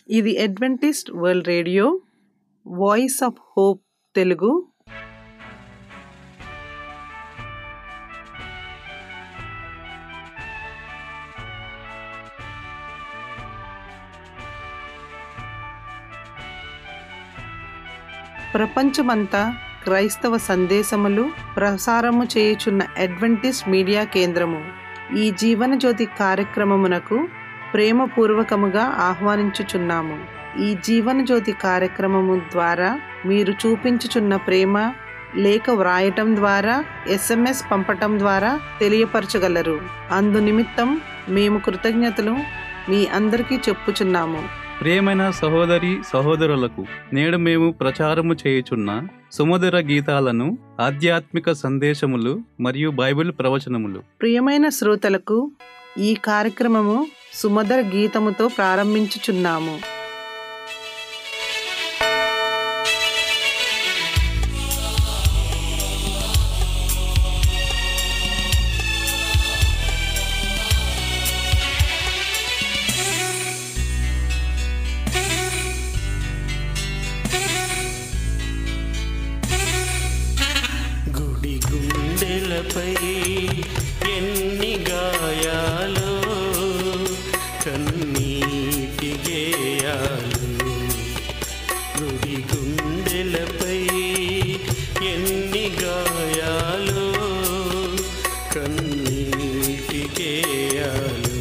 ఇది Adventist world radio voice of hope Telugu. ప్రపంచమంతా క్రైస్తవ సందేశములు ప్రసారము చేయుచున్న అడ్వెంటిస్ట్ మీడియా కేంద్రము ఈ జీవనజ్యోతి కార్యక్రమమునకు ప్రేమపూర్వకముగా ఆహ్వానించుచున్నాము. ఈ జీవనజ్యోతి కార్యక్రమము ద్వారా మీరు చూపించుచున్న ప్రేమ లేఖ వ్రాయటం ద్వారా, SMS పంపటం ద్వారా తెలియపరచగలరు. అందు నిమిత్తం మేము కృతజ్ఞతలు మీ అందరికీ చెప్పుచున్నాము. ప్రియమైన సహోదరి సహోదరులకు, నేడు మేము ప్రచారము చేయుచున్న సుమధుర గీతాలను, ఆధ్యాత్మిక సందేశములు మరియు బైబిల్ ప్రవచనములు. ప్రియమైన శ్రోతలకు ఈ కార్యక్రమము సుమధుర గీతముతో ప్రారంభించుచున్నాము. గుడి గుండెలపై ఎన్ని గాయాలు, కన్నీటి గేయాలు. గుడి గుండెలపై ఎన్ని గాయాలు, కన్నీటి గేయాలు.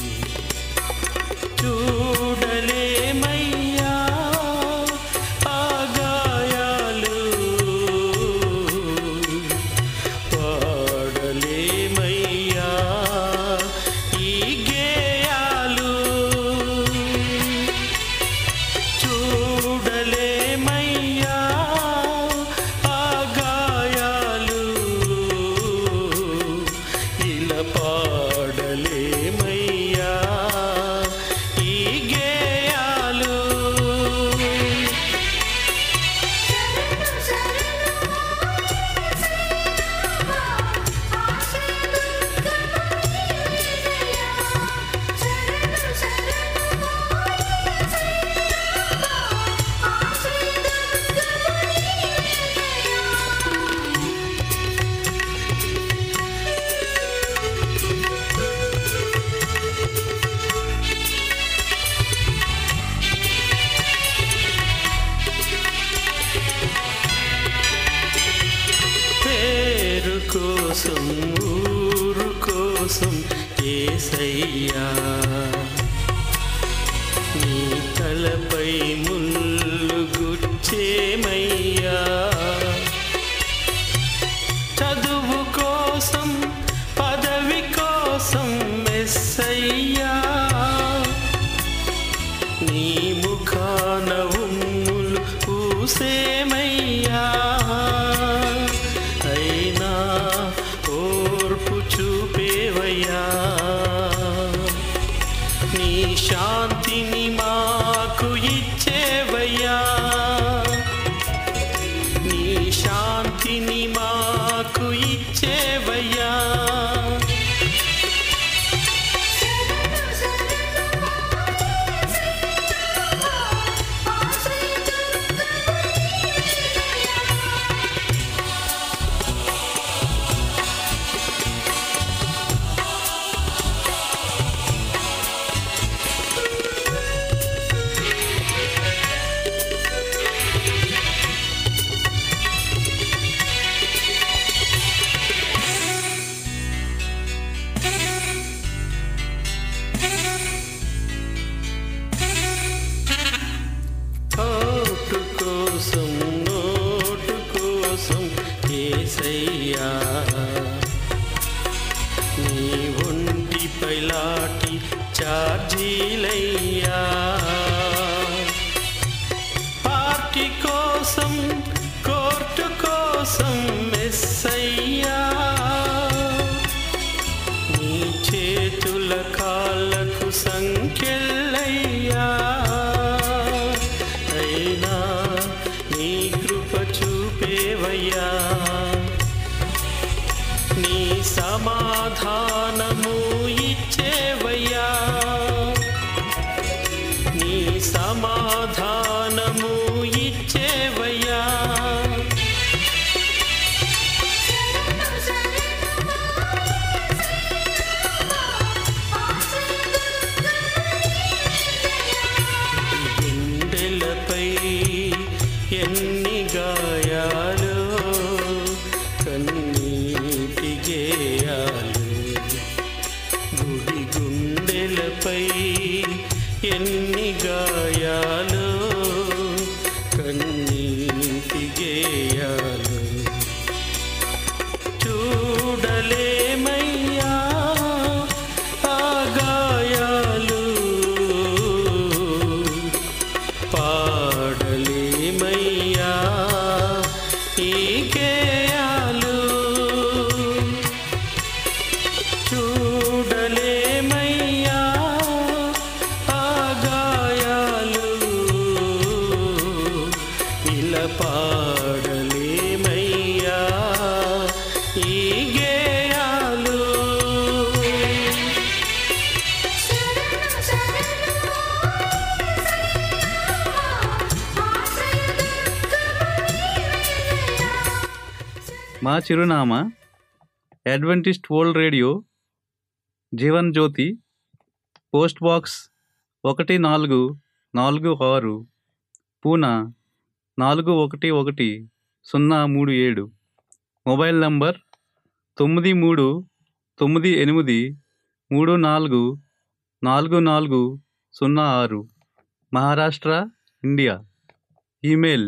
చూడలేమయ్యా ఆ గాయాలు, పాడలేమయ్యా ఈ గేయాలు. చూడలేమయ్యా ఆ గాయాలు, ఇలా పాడలేమయ్యా ఈ గేయాలు. పేరు కోసం ఊరు కోసం యేసయ్యా, నీ తలపై ముల్లు గుచ్చేమయ్యా. చదువు కోసం పదవి కోసం మెస్సయ్యా, నీ ముఖాన ఉమ్ములు పూసేమయ్యా. అయినా ఓర్పు చూపేవయ్యా, నీ శాంతిని మాకు ఇచ్చేవయ్యా. నీ శాంతిని మాకు ఇచ్చేవయ్యా. ఓటు కోసం నోటు కోసం యేసయ్యా, నీ ఒంటిపై లాఠీ చార్జీలయ్యా. పార్టీ కోసం కోర్టు కోసం మెస్సయ్యా, నీ చేతుల కాళ్ళకు సంఖ్యలయ్యా. అయినా నీ కృప చూపేవయ్యా, నీ సమాధానము ఇచ్చేవయ్యా. నీ సమాధానము ఇచ్చేవయ్యా. గుండెలపై ఎన్ని గాయాలు, కన్నీటి గేయాలు. గుడి గుండెలపై ఎన్ని గాయాలు, కన్నీటి గేయాలు. చూడలేమయ్యా ఆ గాయాలు, పాడలేమయ్యా ఈ గేయాలు. చూడలేమయ్యా ఆ గాయాలు, ఇలా పాడలేమయ్యా ఈ గేయాలు. మా చిరునామా Adventist world radio, Jeevan Jyoti, post box 1446, Poona 411037. Mobile number 9398344406, Maharashtra, India. Email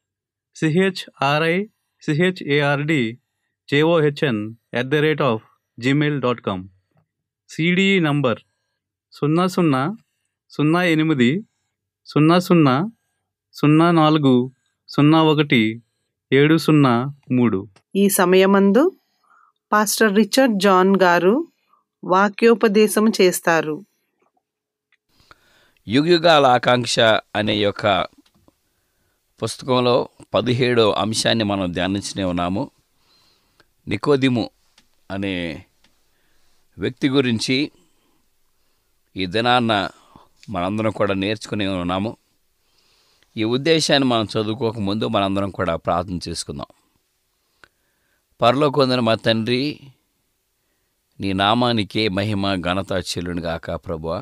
CHRICHARDJOHN@gmail.com. CDE number 00080040017003. ఈ సమయమందు పాస్టర్ రిచర్డ్ జాన్ గారు వాక్యోపదేశం చేస్తారు. యుగయుగాల ఆకాంక్ష అనే యొక్క పుస్తకంలో 17వ అంశాన్ని మనం ధ్యానించనే ఉన్నాము. నికోదిము అనే వ్యక్తి గురించి ఈ దినాన్న మనందరం కూడా నేర్చుకుని ఉన్నాము. ఈ ఉద్దేశాన్ని మనం చదువుకోకముందు మనందరం కూడా ప్రార్థన చేసుకుందాం. పరలోకమందున మా తండ్రి, నీ నామానికే మహిమ ఘనత చెల్లునుగాక. ప్రభువా,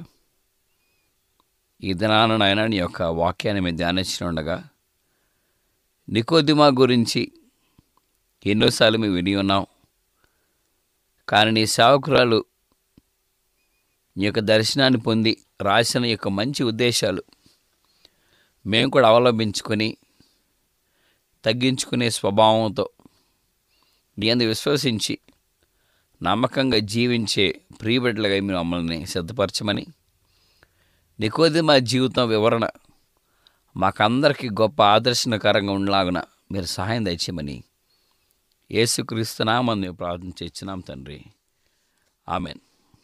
ఈ దినాన నాయన నీ యొక్క వాక్యాన్ని మేము ధ్యానించి ఉండగా నికోదిమా గురించి ఎన్నోసార్లు మేము విని ఉన్నాం. కానీ నీ సేవకురాలు నీ యొక్క దర్శనాన్ని పొంది రాసిన యొక్క మంచి ఉద్దేశాలు మేము కూడా అవలంబించుకొని తగ్గించుకునే స్వభావంతో నీ అందు విశ్వసించి నమ్మకంగా జీవించే ప్రియబిడ్డలుగా మీరు మమ్మల్ని సిద్ధపరచమని, నికోదిమా జీవితం వివరణ మాకందరికీ గొప్ప ఆదర్శనకరంగా ఉండలాగున మీరు సహాయం దయచేయమని యేసుక్రీస్తు నామమున ప్రార్థన చేస్తున్నాం తండ్రి, ఆమెన్.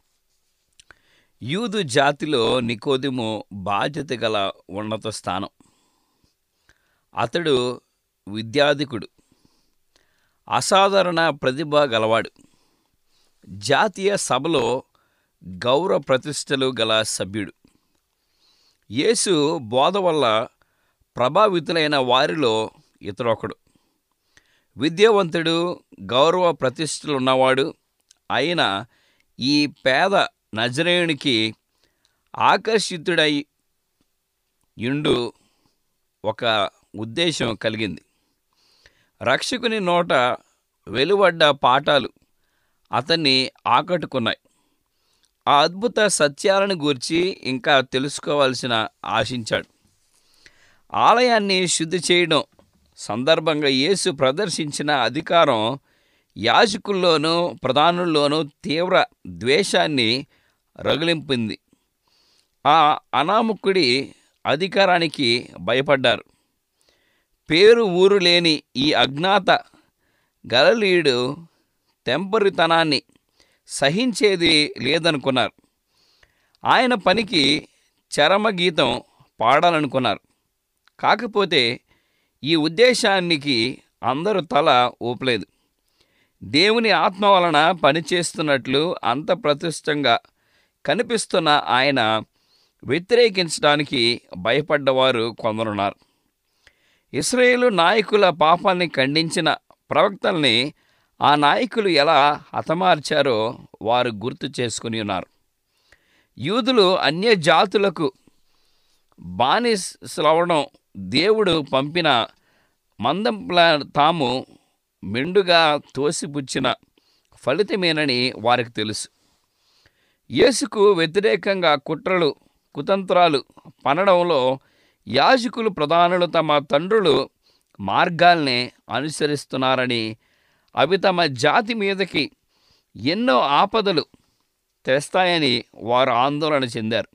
యూదు జాతిలో నికోదిము బాధ్యత గల ఉన్నత స్థానం. అతడు విద్యాధికుడు, అసాధారణ ప్రతిభ గలవాడు, జాతీయ సభలో గౌరవ ప్రతిష్టలు గల సభ్యుడు. యేసు బోధ వల్ల ప్రభావితులైన వారిలో ఇతరొకడు. విద్యావంతుడు, గౌరవ ప్రతిష్టలున్నవాడు అయిన ఈ పేద నజరేయునికి ఆకర్షితుడై యుండు ఒక ఉద్దేశం కలిగింది. రక్షకుని నోట వెలువడ్డ పాఠాలు అతన్ని ఆకట్టుకున్నాయి. ఆ అద్భుత సత్యాలను గూర్చి ఇంకా తెలుసుకోవాల్సిన ఆశించాడు. ఆలయాన్ని శుద్ధి చేయడం సందర్భంగా యేసు ప్రదర్శించిన అధికారం యాజకుల్లోనూ ప్రధానుల్లోనూ తీవ్ర ద్వేషాన్ని రగిలింపింది. ఆ అనామకుడి అధికారానికి భయపడ్డారు. పేరు ఊరు లేని ఈ అజ్ఞాత గలిలయుడు తెంపరితనాన్ని సహించేది లేదనుకున్నారు. ఆయన పనికి చరమగీతం పాడాలనుకున్నారు. కాకపోతే ఈ ఉద్దేశానికి అందరూ తల ఊపలేదు. దేవుని ఆత్మ వలన పనిచేస్తున్నట్లు అంత ప్రతిష్టంగా కనిపిస్తున్న ఆయన వ్యతిరేకించడానికి భయపడ్డవారు కొందరున్నారు. ఇశ్రాయేలు నాయకుల పాపాన్ని ఖండించిన ప్రవక్తల్ని ఆ నాయకులు ఎలా హతమార్చారో వారు గుర్తు చేసుకుని ఉన్నారు. యూదులు అన్య జాతులకు బానిసలవడం దేవుడు పంపిన మందంలా తాము మెండుగా తోసిపుచ్చిన ఫలితమేనని వారికి తెలుసు. యేసుకు వ్యతిరేకంగా కుట్రలు కుతంత్రాలు పనడంలో యాజకులు ప్రధానులు తమ తండ్రులు మార్గాల్ని అనుసరిస్తున్నారని, అవి తమ జాతి మీదకి ఎన్నో ఆపదలు తెస్తాయని వారు ఆందోళన చెందారు.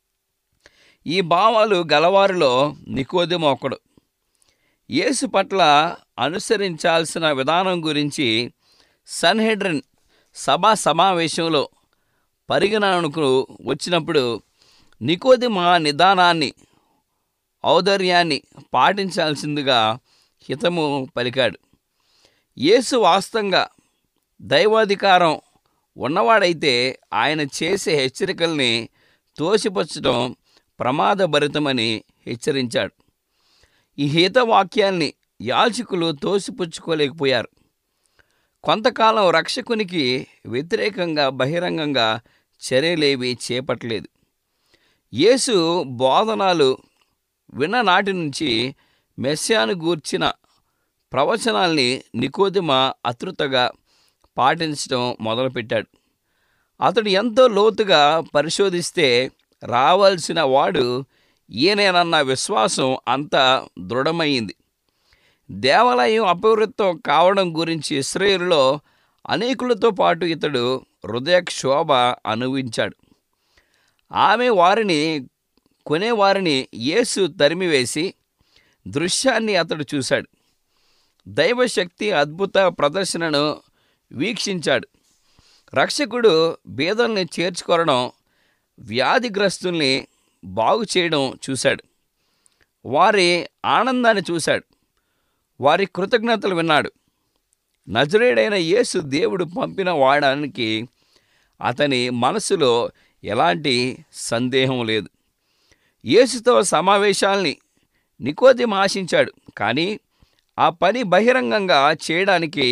ఈ భావాలు గలవారిలో నికోదెము ఒకడు. యేసు పట్ల అనుసరించాల్సిన విధానం గురించి సన్హెడ్రిన్ సమావేశంలో పరిగణనకు వచ్చినప్పుడు నికోదెము ఆ నిదానాన్ని, ఔదార్యాన్ని పాటించాల్సిందిగా హితము పలికాడు. యేసు వాస్తవంగా దైవాధికారం ఉన్నవాడైతే ఆయన చేసే హెచ్చరికల్ని తోసిపుచ్చడం ప్రమాదభరితమని హెచ్చరించాడు. ఈ హితవాక్యాల్ని యాజకులు తోసిపుచ్చుకోలేకపోయారు. కొంతకాలం రక్షకునికి వ్యతిరేకంగా బహిరంగంగా చర్యలేవి చేపట్టలేదు. యేసు బోధనాలు విన్న నాటి నుంచి మెస్సియాను గూర్చిన ప్రవచనాల్ని నికోదెము ఆతృతగా పాటించడం మొదలుపెట్టాడు. అతడు ఎంతో లోతుగా పరిశోధిస్తే రావాల్సిన వాడు ఈయనేనన్న విశ్వాసం అంత దృఢమైంది. దేవాలయం అపవిత్రం కావడం గురించి ఇశ్రాయేలులో అనేకులతో పాటు ఇతడు హృదయక్షోభ అనుభవించాడు. ఆమె వారిని కొనేవారిని యేసు తరిమివేసి దృశ్యాన్ని అతడు చూశాడు. దైవశక్తి అద్భుత ప్రదర్శనను వీక్షించాడు. రక్షకుడు బీదల్ని చేర్చుకోవడం, వ్యాధిగ్రస్తుల్ని బాగు చేయడం చూశాడు. వారి ఆనందాన్ని చూశాడు. వారి కృతజ్ఞతలు విన్నాడు. నజరేయుడైన యేసు దేవుడు పంపిన వాడానికి అతని మనసులో ఎలాంటి సందేహం లేదు. యేసుతో సమావేశాల్ని నికోదెము ఆశించాడు. కానీ ఆ పని బహిరంగంగా చేయడానికి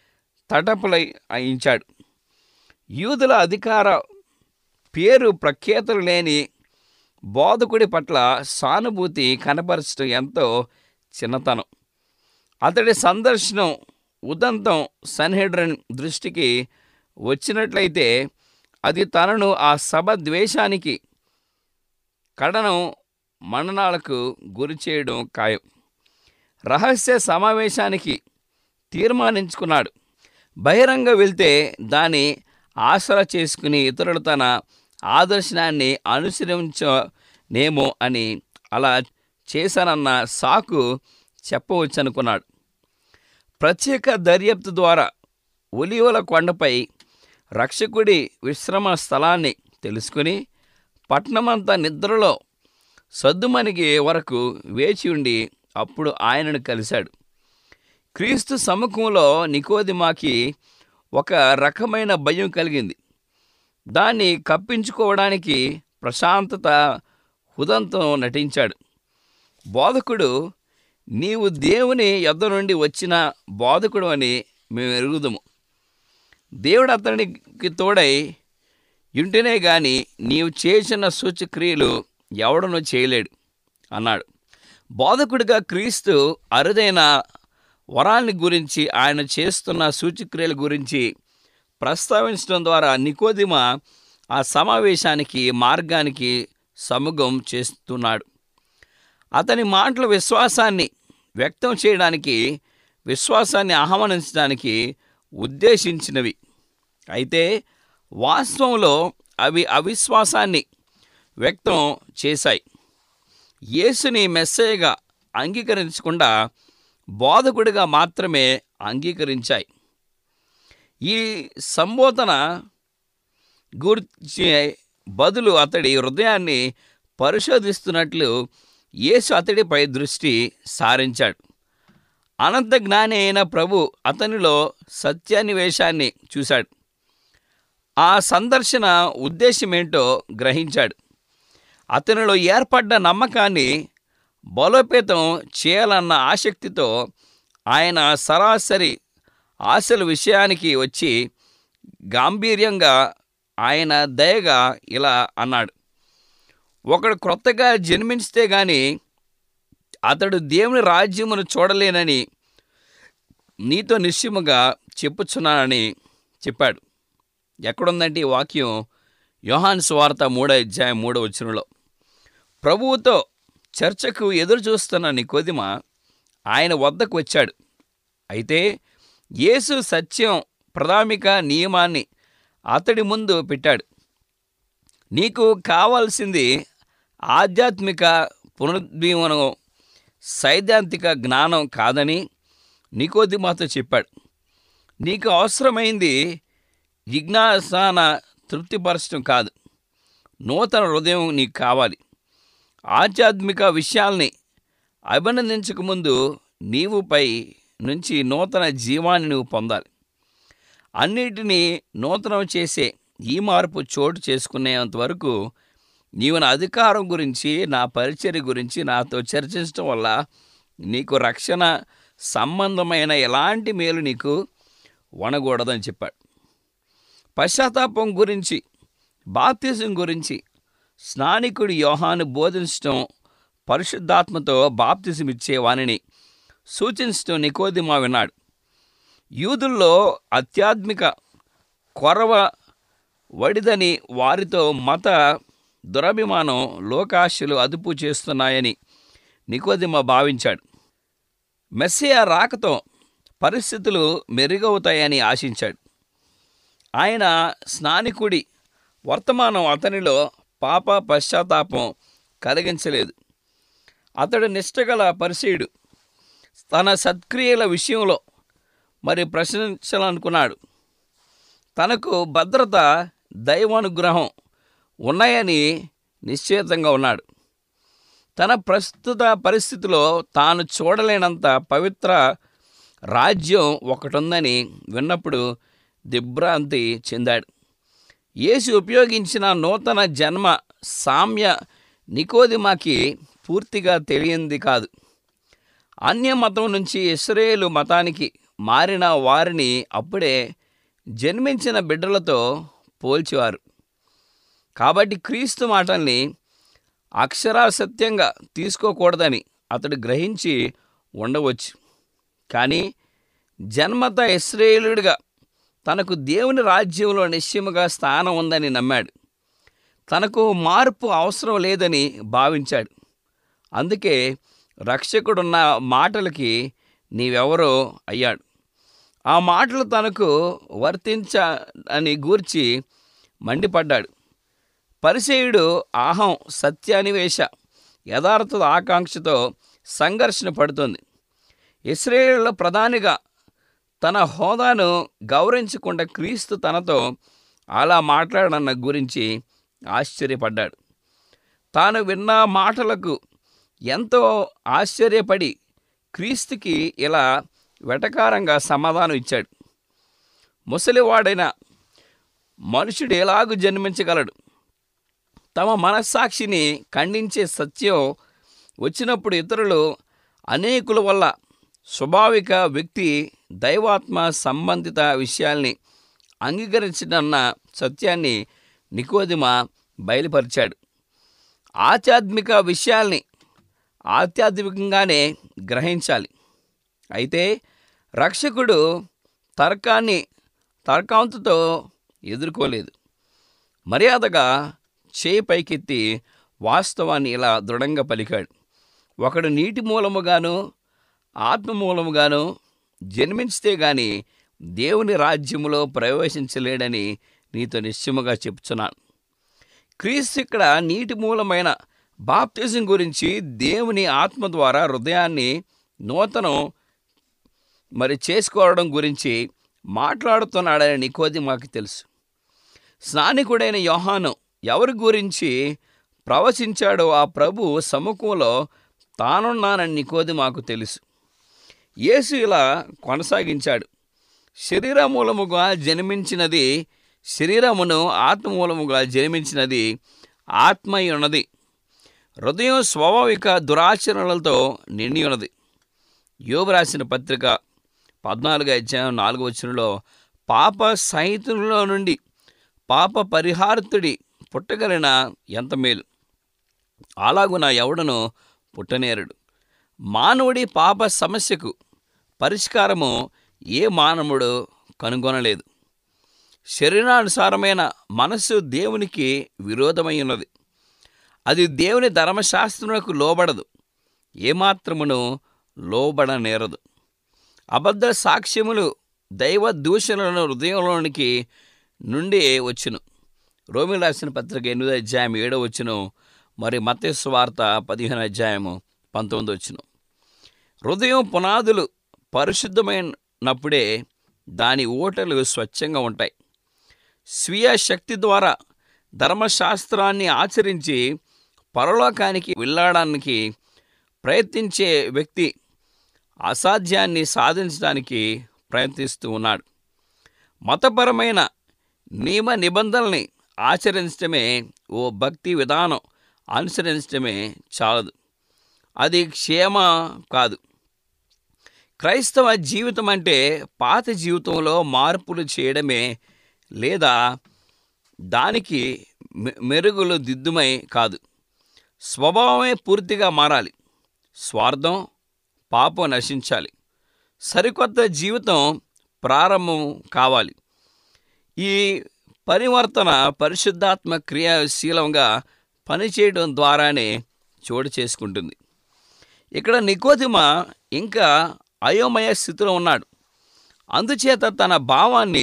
తటపయించాడు. యూదుల అధికార పేరు ప్రఖ్యాతులు లేని బోధకుడి పట్ల సానుభూతి కనపరచడం ఎంతో చిన్నతనం. అతడి సందర్శనం ఉదంతం సన్హెడ్రిన్ దృష్టికి వచ్చినట్లయితే అది తనను ఆ సభ ద్వేషానికి కడనం మరణాలకు గురి చేయడం ఖాయం. రహస్య సమావేశానికి తీర్మానించుకున్నాడు. బహిరంగ వెళ్తే దాన్ని ఆసరా చేసుకుని ఇతరులు తన ఆదర్శనాన్ని అనుసరించనేమో అని అలా చేశానన్న సాకు చెప్పవచ్చనుకున్నాడు. ప్రత్యేక దర్యాప్తు ద్వారా ఒలీవల కొండపై రక్షకుడి విశ్రమ స్థలాన్ని తెలుసుకుని పట్టణమంతా నిద్రలో సద్దుమణిగే వరకు వేచి ఉండి అప్పుడు ఆయనను కలిశాడు. క్రీస్తు సముఖంలో నికోదెముకి ఒక రకమైన భయం కలిగింది. దాన్ని కప్పించుకోవడానికి ప్రశాంతత ఉదంతం నటించాడు. బోధకుడు, నీవు దేవుని యొద్ద నుండి వచ్చిన బోధకుడు అని మేము ఎరుగుదుము. దేవుడు అతనికి తోడై ఉంటేనే గాని నీవు చేసిన సూచక్రియలు ఎవడనూ చేయలేడు అన్నాడు. బోధకుడిగా క్రీస్తు అరుదైన వరాల్ని గురించి, ఆయన చేస్తున్న సూచక్రియల గురించి ప్రస్తావించడం ద్వారా నికోదెము ఆ సమావేశానికి మార్గానికి సముఖం చేస్తున్నాడు. అతని మాటలు విశ్వాసాన్ని వ్యక్తం చేయడానికి, విశ్వాసాన్ని ఆహ్వానించడానికి ఉద్దేశించినవి అయితే వాస్తవంలో అవి అవిశ్వాసాన్ని వ్యక్తం చేశాయి. యేసుని మెస్సయ్యగా అంగీకరించకుండా బోధకుడిగా మాత్రమే అంగీకరించాయి. ఈ సంబోధన గురించి బదులు అతడి హృదయాన్ని పరిశోధిస్తున్నట్లు యేసు అతడిపై దృష్టి సారించాడు. అనంత జ్ఞాని అయిన ప్రభు అతనిలో సత్యాన్వేషాన్ని చూశాడు. ఆ సందర్శన ఉద్దేశమేంటో గ్రహించాడు. అతనిలో ఏర్పడ్డ నమ్మకాన్ని బలోపేతం చేయాలన్న ఆసక్తితో ఆయన సరాసరి ఆశల విషయానికి వచ్చి గాంభీర్యంగా ఆయన దయగా ఇలా అన్నాడు, ఒకడు క్రొత్తగా జన్మించితే గాని అతడు దేవుని రాజ్యమును చూడలేనని నీతో నిశ్చయముగా చెప్పుచున్నానని చెప్పాడు. ఎక్కడుందంటే ఈ వాక్యం యోహాను సువార్త 3:3 ప్రభువుతో చర్చకు ఎదురు చూస్తున్న నికోదిమ ఆయన వద్దకు వచ్చాడు. అయితే యేసు సత్యం ప్రాథమిక నియమాన్ని అతడి ముందు పెట్టాడు. నీకు కావాల్సింది ఆధ్యాత్మిక పునరుజ్జీవనం, సైద్ధాంతిక జ్ఞానం కాదని నికోదిమతో చెప్పాడు. నీకు అవసరమైంది జిజ్ఞాసాన తృప్తిపరచడం కాదు, నూతన హృదయం నీకు కావాలి. ఆధ్యాత్మిక విషయాల్ని అభినందించకముందు నీవుపై నుంచి నూతన జీవాన్ని నువ్వు పొందాలి. అన్నిటినీ నూతనం చేసే ఈ మార్పు చోటు చేసుకునేంత వరకు నీవు నా అధికారం గురించి, నా పరిచర్య గురించి నాతో చర్చించడం వల్ల నీకు రక్షణ సంబంధమైన ఎలాంటి మేలు నీకు వనకూడదని చెప్పాడు. పశ్చాత్తాపం గురించి, బాప్తిజం గురించి స్నానికుడు యోహాను బోధించడం, పరిశుద్ధాత్మతో బాప్తిజం ఇచ్చే వానిని సూచించడం నికోదిమ విన్నాడు. యూదుల్లో ఆధ్యాత్మిక కొరవ వడిదని, వారితో మత దురభిమానం, లోకాశలు అదుపు చేస్తున్నాయని నికోదిమ భావించాడు. మెస్సియా రాకతో పరిస్థితులు మెరుగవుతాయని ఆశించాడు. ఆయన స్నానికుడి వర్తమానం అతనిలో పాప పశ్చాత్తాపం కలిగించలేదు. అతడు నిష్ఠగల పరిసయ్యుడు. తన సత్క్రియల విషయంలో ప్రశ్నించాలనుకున్నాడు. తనకు భద్రత, దైవానుగ్రహం ఉన్నాయని నిశ్చయితంగా ఉన్నాడు. తన ప్రస్తుత పరిస్థితిలో తాను చూడలేనంత పవిత్ర రాజ్యం ఒకటుందని విన్నప్పుడు దిగ్భ్రాంతి చెందాడు. యేసు ఉపయోగించిన నూతన జన్మ సామ్య నికోదిమకి పూర్తిగా తెలియంది కాదు. అన్య మతం నుంచి ఇశ్రాయేలు మతానికి మారిన వారిని అప్పుడే జన్మించిన బిడ్డలతో పోల్చేవారు. కాబట్టి క్రీస్తు మాటల్ని అక్షరాసత్యంగా తీసుకోకూడదని అతడు గ్రహించి ఉండవచ్చు. కానీ జన్మత ఇశ్రాయేలుడిగా తనకు దేవుని రాజ్యంలో నిశ్చయముగా స్థానం ఉందని నమ్మాడు. తనకు మార్పు అవసరం లేదని భావించాడు. అందుకే రక్షకుడున్న మాటలకి నీవెవరో అయ్యాడు. ఆ మాటలు తనకు వర్తించని గూర్చి మండిపడ్డాడు. పరిసయ్యుడు అహం, సత్యాన్వేష, యథార్థ ఆకాంక్షతో సంఘర్షణ పడుతుంది. ఇశ్రాయేలులో ప్రధానిగా తన హోదాను గౌరవించకుండా క్రీస్తు తనతో అలా మాట్లాడన్న గురించి ఆశ్చర్యపడ్డాడు. తాను విన్న మాటలకు ఎంతో ఆశ్చర్యపడి క్రీస్తుకి ఇలా వెటకారంగా సమాధానం ఇచ్చాడు. ముసలివాడైన మనుషుడు ఎలాగూ జన్మించగలడు? తమ మనస్సాక్షిని ఖండించే సత్యం వచ్చినప్పుడు ఇతరులు అనేకుల వల్ల స్వాభావిక వ్యక్తి దైవాత్మ సంబంధిత విషయాల్ని అంగీకరించడన్న సత్యాన్ని నికోదిమ బయలుపరిచాడు. ఆధ్యాత్మిక విషయాల్ని ఆధ్యాత్మికంగానే గ్రహించాలి. అయితే రక్షకుడు తర్కాంతుతో ఎదుర్కోలేదు. మర్యాదగా చేయి పైకెత్తి వాస్తవాన్ని ఇలా దృఢంగా పలికాడు. ఒకడు నీటి మూలముగాను ఆత్మ మూలముగాను జన్మించితే గాని దేవుని రాజ్యములో ప్రవేశించలేడని నీతో నిశ్చయముగా చెప్తున్నాను. క్రీస్తు ఇక్కడ నీటి మూలమైన బాప్తిజం గురించి, దేవుని ఆత్మ ద్వారా హృదయాన్ని నూతనం చేసుకోవడం గురించి మాట్లాడుతున్నాడని నికోదిమకు తెలుసు. స్నానికుడైన యోహాను ఎవరి గురించి ప్రవచించాడో ఆ ప్రభు సముఖంలో తానున్నానని నికోదిమకు తెలుసు. యేసు ఇలా కొనసాగించాడు. శరీర మూలముగా జన్మించినది శరీరమును, ఆత్మ మూలముగా జన్మించినది ఆత్మై ఉన్నది. హృదయం స్వాభావిక దురాచరణలతో నిండి ఉన్నది. యోబు రాసిన పత్రిక 14:4 పాప సహితులలో నుండి పాప పరిహారతుడి పుట్టగలిన ఎంత మేలు, అలాగున ఎవడను పుట్టనేరడు. మానవుడి పాప సమస్యకు పరిష్కారము ఏ మానవుడు కనుగొనలేదు. శరీరానుసారమైన మనస్సు దేవునికి విరోధమై ఉన్నది. అది దేవుని ధర్మశాస్త్రములకు లోబడదు, ఏమాత్రమును లోబడనేరదు. అబద్ధ సాక్ష్యములు దైవ దూషణలను హృదయంలోనికి నుండి వచ్చును. రోమీయులకు రాసిన పత్రిక 8:7 మరి మత్తయి సువార్త 15:19. హృదయం పునాదులు పరిశుద్ధమైనప్పుడే దాని ఓటలు స్వచ్ఛంగా ఉంటాయి. స్వీయ శక్తి ద్వారా ధర్మశాస్త్రాన్ని ఆచరించి పరలోకానికి వెళ్ళడానికి ప్రయత్నించే వ్యక్తి అసాధ్యాన్ని సాధించడానికి ప్రయత్నిస్తూ ఉన్నాడు. మతపరమైన నియమ నిబంధనల్ని ఆచరించడమే, ఓ భక్తి విధానం అనుసరించడమే చాలదు. అది క్షేమ కాదు. క్రైస్తవ జీవితం అంటే పాత జీవితంలో మార్పులు చేయడమే, లేదా దానికి మెరుగులు దిద్దుమై కాదు. స్వభావమే పూర్తిగా మారాలి. స్వార్థం, పాపం నశించాలి. సరికొత్త జీవితం ప్రారంభం కావాలి. ఈ పరివర్తన పరిశుద్ధాత్మ క్రియాశీలంగా పనిచేయడం ద్వారానే చోటు చేసుకుంటుంది. ఇక్కడ నికోదిమ ఇంకా అయోమయ స్థితిలో ఉన్నాడు. అందుచేత తన భావాన్ని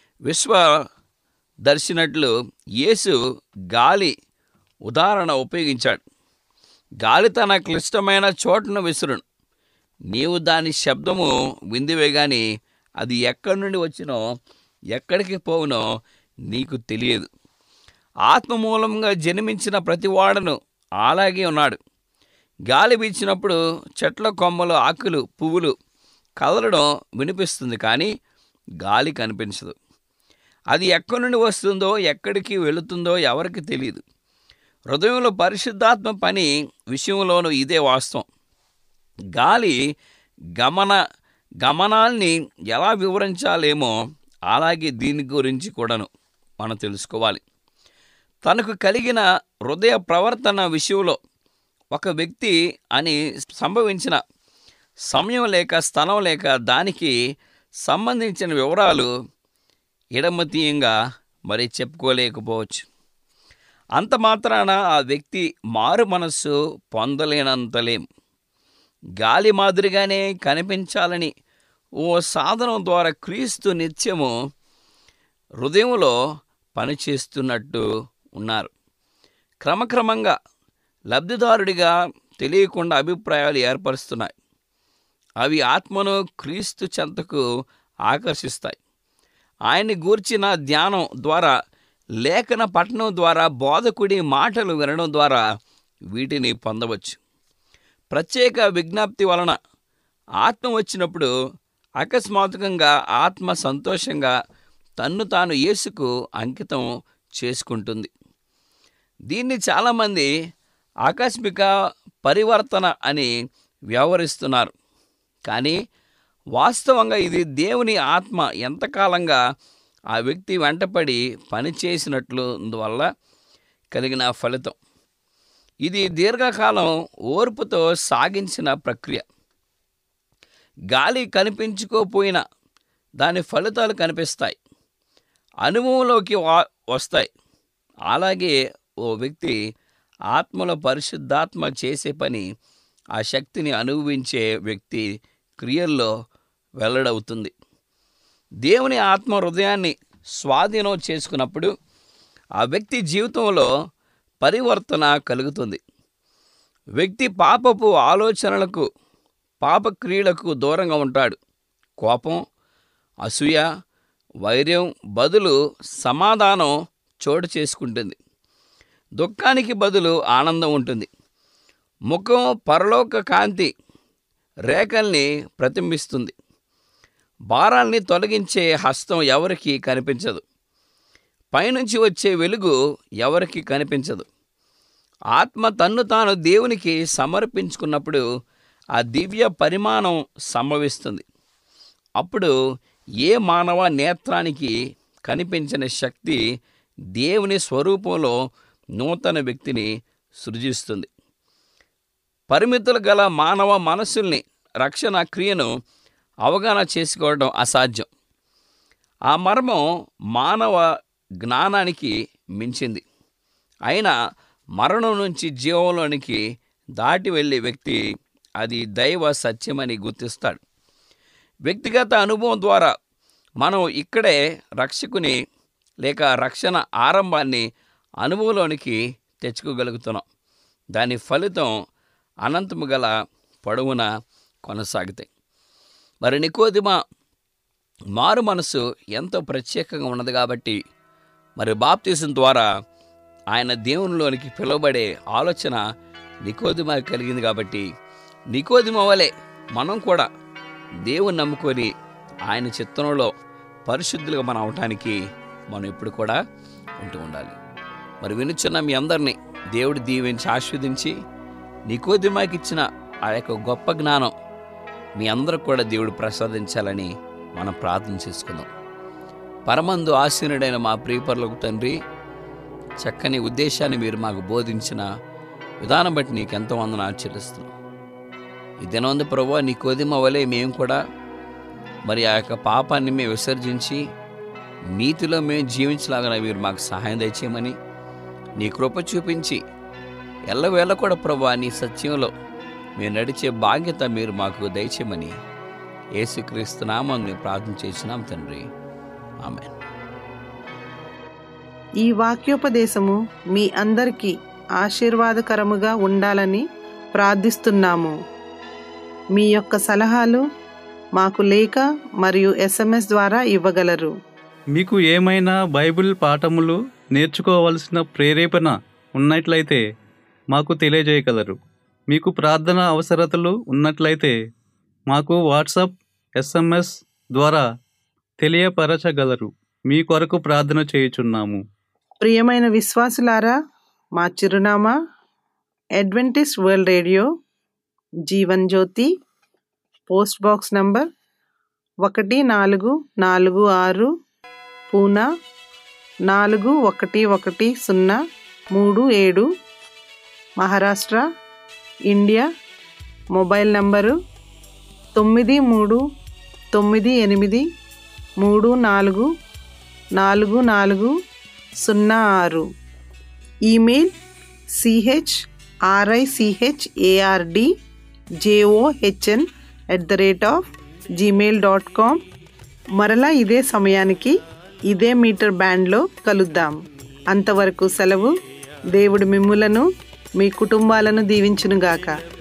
విశ్వదర్శినట్లు యేసు గాలి ఉదాహరణ ఉపయోగించాడు. గాలి తన క్లిష్టమైన చోటును విసురును. నీవు దాని శబ్దము విందివే గాని అది ఎక్కడి నుండి వచ్చినో ఎక్కడికి పోవునో నీకు తెలియదు. ఆత్మ మూలంగా జన్మించిన ప్రతివాడును అలాగే ఉన్నాడు. గాలి వీచినప్పుడు చెట్ల కొమ్మలు, ఆకులు, పువ్వులు కదలడం వినిపిస్తుంది, కానీ గాలి కనిపించదు. అది ఎక్కడి నుండి వస్తుందో ఎక్కడికి వెళుతుందో ఎవరికి తెలియదు. హృదయంలో పరిశుద్ధాత్మ పని విషయంలోనూ ఇదే వాస్తవం. గాలి గమనాల్ని ఎలా వివరించాలేమో అలాగే దీని గురించి కూడాను మనం తెలుసుకోవాలి. తనకు కలిగిన హృదయ ప్రవర్తన విషయంలో ఒక వ్యక్తి అని సంభవించిన సమయం లేక స్థలం లేక దానికి సంబంధించిన వివరాలు ఎడమతీయంగా మరి చెప్పుకోలేకపోవచ్చు. అంత మాత్రాన ఆ వ్యక్తి మారు మనస్సు పొందలేనంతలేం. గాలి మాదిరిగానే కనిపించాలని ఓ సాధనం ద్వారా క్రీస్తు నిత్యము హృదయంలో పనిచేస్తున్నట్టు ఉన్నారు. క్రమక్రమంగా లబ్ధిదారుడిగా తెలియకుండా అభిప్రాయాలు ఏర్పరుస్తున్నాయి. అవి ఆత్మను క్రీస్తు చెంతకు ఆకర్షిస్తాయి. ఆయన్ని గూర్చిన ధ్యానం ద్వారా, లేఖన పఠనం ద్వారా, బోధకుడి మాటలు వినడం ద్వారా వీటిని పొందవచ్చు. ప్రత్యేక విజ్ఞప్తి వలన ఆత్మ వచ్చినప్పుడు అకస్మాత్తుగా ఆత్మ సంతోషంగా తన్ను తాను యేసుకు అంకితం చేసుకుంటుంది. దీన్ని చాలామంది ఆకస్మిక పరివర్తన అని వ్యవహరిస్తున్నారు. కానీ వాస్తవంగా ఇది దేవుని ఆత్మ ఎంతకాలంగా ఆ వ్యక్తి వెంటపడి పనిచేసినట్లు వల్ల కలిగిన ఫలితం. ఇది దీర్ఘకాలం ఓర్పుతో సాగించిన ప్రక్రియ. గాలి కనిపించుకోపోయినా దాని ఫలితాలు కనిపిస్తాయి, అనుభవంలోకి వస్తాయి. అలాగే ఓ వ్యక్తి ఆత్మలో పరిశుద్ధాత్మ చేసే పని, ఆ శక్తిని అనుభవించే వ్యక్తి క్రియల్లో వెల్లడవుతుంది. దేవుని ఆత్మ హృదయాన్ని స్వాధీనం చేసుకున్నప్పుడు ఆ వ్యక్తి జీవితంలో పరివర్తన కలుగుతుంది. వ్యక్తి పాపపు ఆలోచనలకు, పాపక్రియలకు దూరంగా ఉంటాడు. కోపం, అసూయ, వైర్యం బదులు సమాధానం చోటు చేసుకుంటుంది. దుఃఖానికి బదులు ఆనందం ఉంటుంది. ముఖం పరలోక కాంతి రేఖల్ని ప్రతిబింబిస్తుంది. భారాల్ని తొలగించే హస్తం ఎవరికి కనిపించదు. పైనుంచి వచ్చే వెలుగు ఎవరికి కనిపించదు. ఆత్మ తన్ను తాను దేవునికి సమర్పించుకున్నప్పుడు ఆ దివ్య పరిమాణం సంభవిస్తుంది. అప్పుడు ఏ మానవ నేత్రానికి కనిపించని శక్తి దేవుని స్వరూపంలో నూతన వ్యక్తిని సృజిస్తుంది. పరిమితులు గల మానవ మనస్సుల్ని రక్షణ క్రియను అవగాహన చేసుకోవడం అసాధ్యం. ఆ మర్మం మానవ జ్ఞానానికి మించింది. అయినా మరణం నుంచి జీవంలోనికి దాటి వెళ్ళే వ్యక్తి అది దైవ సత్యమని గుర్తిస్తాడు. వ్యక్తిగత అనుభవం ద్వారా మనం ఇక్కడే రక్షకుని లేక రక్షణ ఆరంభాన్ని అనుభవంలోనికి తెచ్చుకోగలుగుతున్నాం. దాని ఫలితం అనంతము గల పొడవున కొనసాగుతాయి. మరి నికోదేమ మారు మనసు ఎంతో ప్రత్యేకంగా ఉన్నది కాబట్టి మరి బాప్తిజం ద్వారా ఆయన దేవునిలోనికి పిలువబడే ఆలోచన నికోదేమ కలిగింది కాబట్టి నికోదేమ వలె మనం కూడా దేవుని నమ్ముకొని ఆయన చిత్తంలో పరిశుద్ధులుగా మనం అవటానికి మనం ఇప్పుడు కూడా ఉంటూ ఉండాలి. మరి వినుచున్న మీ అందరినీ దేవుడు దీవించి ఆశీర్వదించి నికోదేమకి ఇచ్చిన ఆ యొక్క గొప్ప జ్ఞానం మీ అందరూ కూడా దేవుడు ప్రసాదించాలని మనం ప్రార్థన చేసుకుందాం. పరమందు ఆసీనుడైన మా ప్రియపరులకు తండ్రి, చక్కని ఉద్దేశాన్ని మీరు మాకు బోధించిన విధానం బట్టి నీకు ఎంతో వందనాలు చెల్లిస్తున్నాం. ఈ దినవందు ప్రభువా, నికోదేమ వలె మేము కూడా మరి ఆ యొక్క పాపాన్ని మేము విసర్జించి నీతిలో మేము జీవించలాగా మీరు మాకు సహాయం దయచేయమని నీ కృప చూపించి ఎల్లవేళ కూడా ప్రభువా నీ సత్యంలో మేము నడిచే బాధ్యత మీరు మాకు దయచేయమని యేసుక్రీస్తు నామమున ప్రార్థన చేసినాం తండ్రి, ఆమేన్. ఈ వాక్యోపదేశము మీ అందరికీ ఆశీర్వాదకరముగా ఉండాలని ప్రార్థిస్తున్నాము. మీ యొక్క సలహాలు మాకు లేఖ మరియు SMS ద్వారా ఇవ్వగలరు. మీకు ఏమైనా బైబిల్ పాఠములు నేర్చుకోవలసిన ప్రేరేపణ ఉన్నట్లయితే మాకు తెలియజేయగలరు. మీకు ప్రార్థన అవసరతలు ఉన్నట్లయితే మాకు వాట్సాప్, SMS ద్వారా తెలియపరచగలరు. మీ కొరకు ప్రార్థన చేయుచున్నాము. ప్రియమైన విశ్వాసులారా, మా చిరునామా Adventist world radio, Jeevan Jyoti, post box number 1446, Poona 411037, Maharashtra, India. Mobile number 93344406. Email CHRICHARDJOHN@gmail.com. మరలా ఇదే సమయానికి ఇదే మీటర్ బ్యాండ్లో కలుద్దాం. అంతవరకు సెలవు. దేవుడు మిమ్ములను మీ కుటుంబాలను దీవించునుగాక.